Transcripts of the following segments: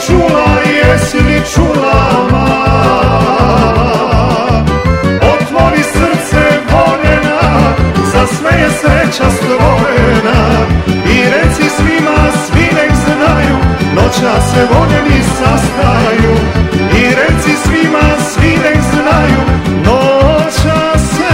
čula, jesi li čula mala? Otvori srce voljena, za sve je sreća stvorena. I reci svima, svi nek znaju, noća se voljeni sastaju. I reci svima, svi nek znaju, noća se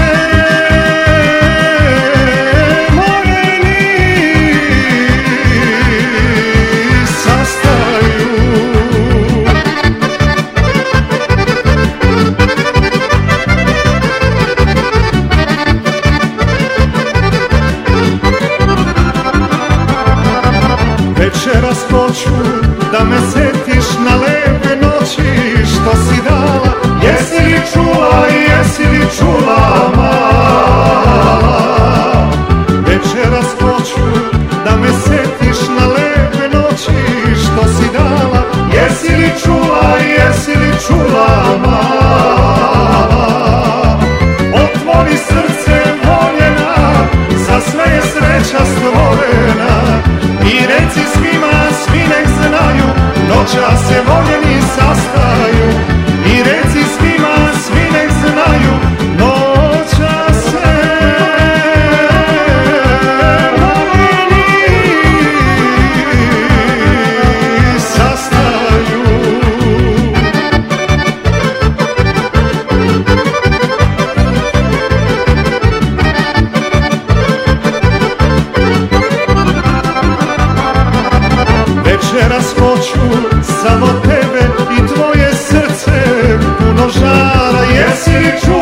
večeras hoću da me setiš na lepe noći što si dala. Jesi li čula, jesi li čula mala? Večeras hoću da me setiš na lepe noći što si dala. Jesi li čula, jesi li čula mala? Otvori srce voljena, za sve je sreća stvorena. I reci svima, svi nek znaju, noća se voljeni sastaju. I reci svima, svi nek znaju, noća se voljeni sastaju. Večeras hoću samo tebe i tvoje srce puno žara. Jesi li čula?